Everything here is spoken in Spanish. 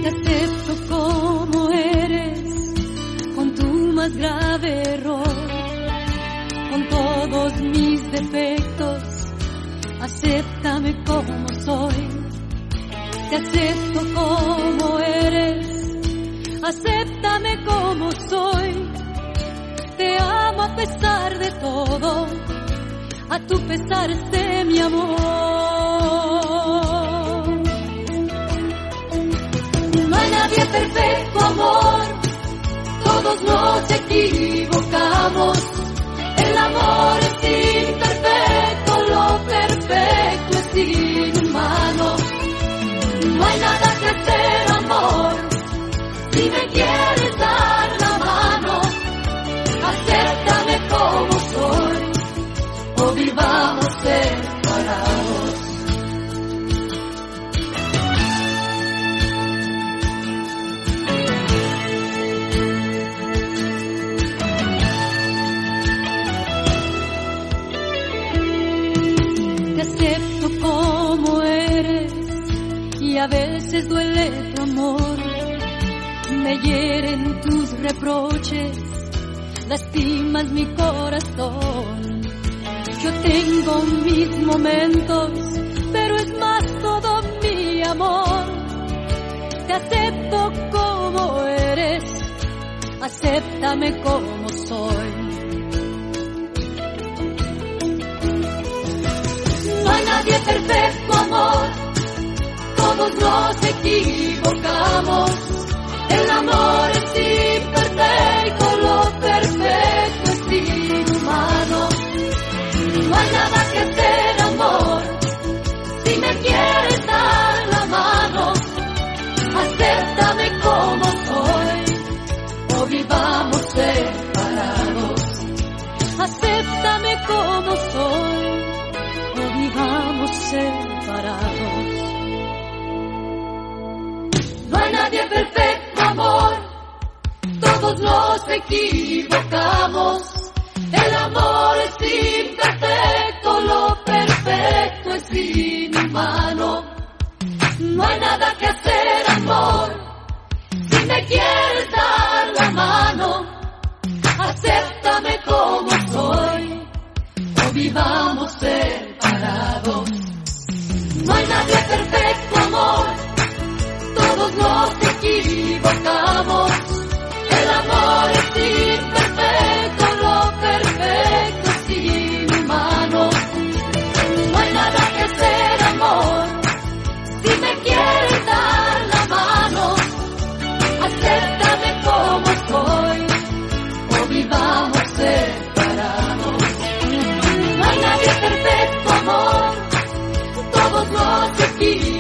Te acepto como eres, con tu más grave error, con todos mis defectos. Acéptame como soy. Te acepto como eres, acéptame como soy. Te amo a pesar de todo, a tu pesar esté mi amor. No hay nadie perfecto, amor, todos nos equivocamos. El amor es imperfecto, lo perfecto es inhumano. No hay nada que hacer, amor, si me quieres dar la mano. Acéptame como soy, o vivamos separados. Te acepto como eres, y a veces duele tu amor. Me hieren tus reproches, lastimas mi corazón. Yo tengo mis momentos, pero es más todo mi amor. Te acepto como eres, acéptame como soy. No hay nadie perfecto, amor, todos nos equivocamos. El amor es imperfecto, lo perfecto es inhumano. No hay nada que hacer, amor, si me quieres dar la mano. Acéptame como soy, o vivamos separados. Acéptame como soy, o vivamos separados. No hay nadie perfecto, amor, todos nos equivocamos. El amor es imperfecto, lo perfecto es inhumano. No hay nada que hacer, amor, si me quieres dar la mano. Acéptame como soy, o vivamos separados. No hay nadie perfecto, amor, todos nos equivocamos. El amor es imperfecto, lo perfecto es inhumano. No hay nada que hacer, amor, si me quieres dar la mano. Acéptame como soy, o vivamos separados. No hay nadie perfecto, amor, todos nos equivocamos.